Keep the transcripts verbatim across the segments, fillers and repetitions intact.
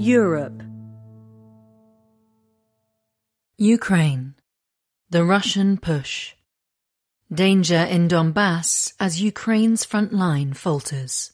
Europe. Ukraine. The Russian push. Danger in Donbass as Ukraine's front line falters.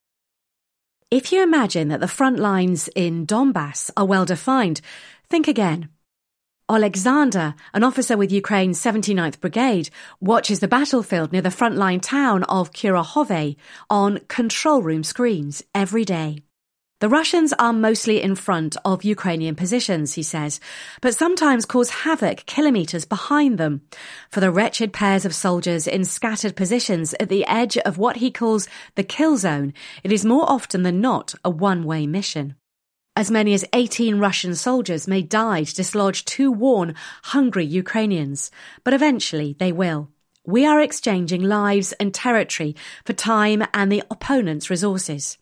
If you imagine that the front lines in Donbass are well defined, think again. Alexander, an officer with Ukraine's seventy-ninth Brigade, watches the battlefield near the frontline town of Kurahovye on control room screens every day. The Russians are mostly in front of Ukrainian positions, he says, but sometimes cause havoc kilometres behind them. For the wretched pairs of soldiers in scattered positions at the edge of what he calls the kill zone, it is more often than not a one-way mission. As many as eighteen Russian soldiers may die to dislodge two worn, hungry Ukrainians, but eventually they will. We are exchanging lives and territory for time and the opponent's resources.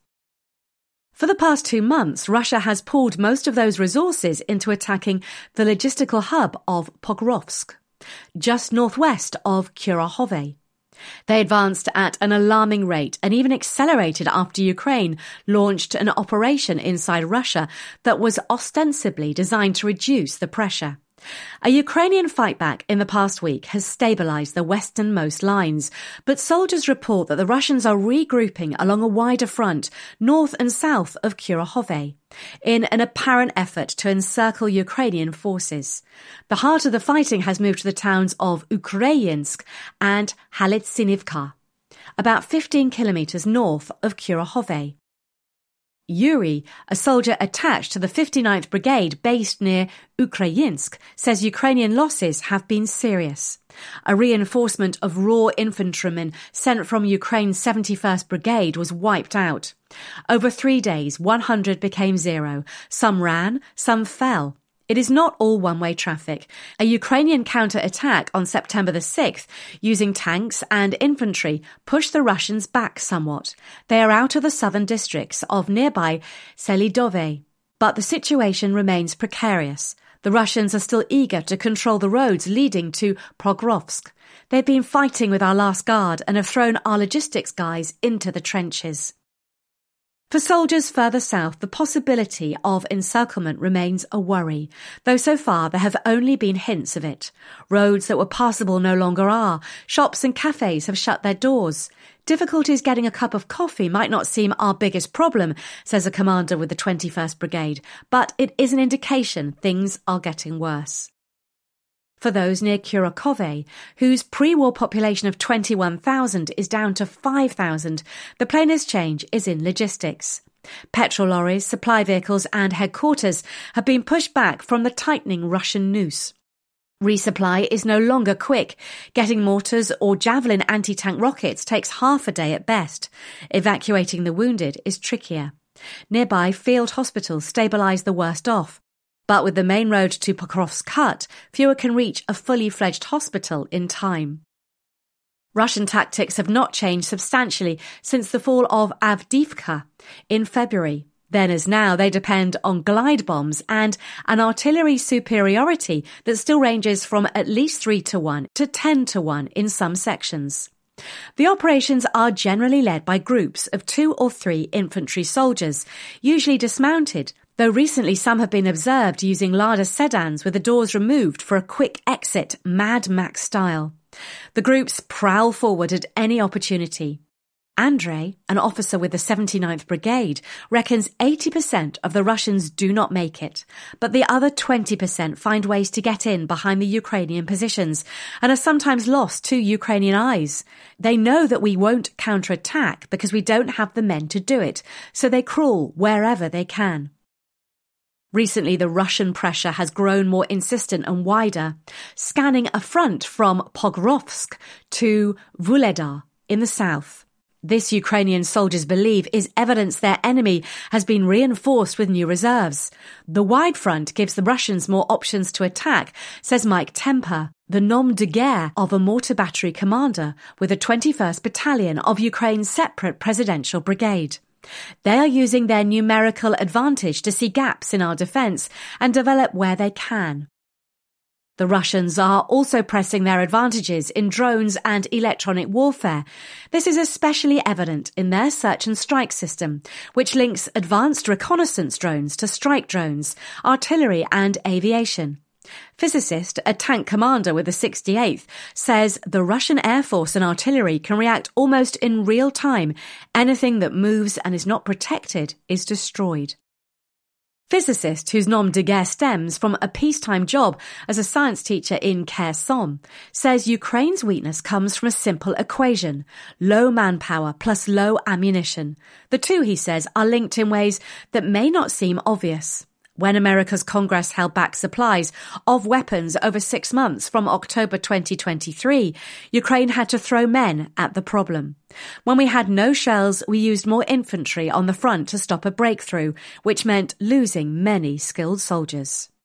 For the past two months, Russia has pulled most of those resources into attacking the logistical hub of Pokrovsk, just northwest of Kurahovye. They advanced at an alarming rate and even accelerated after Ukraine launched an operation inside Russia that was ostensibly designed to reduce the pressure. A Ukrainian fightback in the past week has stabilised the westernmost lines, but soldiers report that the Russians are regrouping along a wider front, north and south of Kurahovye, in an apparent effort to encircle Ukrainian forces. The heart of the fighting has moved to the towns of Ukrayinsk and Halitsynivka, about fifteen kilometres north of Kurahovye. Yuri, a soldier attached to the fifty-ninth Brigade based near Ukrayinsk, says Ukrainian losses have been serious. A reinforcement of raw infantrymen sent from Ukraine's seventy-first Brigade was wiped out. Over three days, one hundred became zero. Some ran, some fell. It is not all one-way traffic. A Ukrainian counter-attack on September the sixth, using tanks and infantry, pushed the Russians back somewhat. They are out of the southern districts of nearby Selidove. But the situation remains precarious. The Russians are still eager to control the roads leading to Pokrovsk. They've been fighting with our last guard and have thrown our logistics guys into the trenches. For soldiers further south, the possibility of encirclement remains a worry, though so far there have only been hints of it. Roads that were passable no longer are. Shops and cafes have shut their doors. Difficulties getting a cup of coffee might not seem our biggest problem, says a commander with the twenty-first Brigade, but it is an indication things are getting worse. For those near Kurahovye, whose pre-war population of twenty-one thousand is down to five thousand, the plainest change is in logistics. Petrol lorries, supply vehicles and headquarters have been pushed back from the tightening Russian noose. Resupply is no longer quick. Getting mortars or Javelin anti-tank rockets takes half a day at best. Evacuating the wounded is trickier. Nearby field hospitals stabilise the worst off. But with the main road to Pokrovsk cut, fewer can reach a fully fledged hospital in time. Russian tactics have not changed substantially since the fall of Avdiivka in February. Then as now, they depend on glide bombs and an artillery superiority that still ranges from at least three to one to ten to one in some sections. The operations are generally led by groups of two or three infantry soldiers, usually dismounted, though recently some have been observed using Lada sedans with the doors removed for a quick exit, Mad Max style. The groups prowl forward at any opportunity. Andrei, an officer with the seventy-ninth Brigade, reckons eighty percent of the Russians do not make it, but the other twenty percent find ways to get in behind the Ukrainian positions and are sometimes lost to Ukrainian eyes. They know that we won't counterattack because we don't have the men to do it, so they crawl wherever they can. Recently, the Russian pressure has grown more insistent and wider, scanning a front from Pokrovsk to Vuhledar in the south. This Ukrainian soldiers believe is evidence their enemy has been reinforced with new reserves. The wide front gives the Russians more options to attack, says Mike Temper, the nom de guerre of a mortar battery commander with the twenty-first Battalion of Ukraine's separate presidential brigade. They are using their numerical advantage to see gaps in our defence and develop where they can. The Russians are also pressing their advantages in drones and electronic warfare. This is especially evident in their search and strike system, which links advanced reconnaissance drones to strike drones, artillery and aviation. Physicist, a tank commander with the sixty-eighth, says the Russian Air Force and artillery can react almost in real time. Anything that moves and is not protected is destroyed. Physicist whose nom de guerre stems from a peacetime job as a science teacher in Kherson says Ukraine's weakness comes from a simple equation: low manpower plus low ammunition. The two, he says, are linked in ways that may not seem obvious. When America's Congress held back supplies of weapons over six months from October twenty twenty-three, Ukraine had to throw men at the problem. When we had no shells, we used more infantry on the front to stop a breakthrough, which meant losing many skilled soldiers.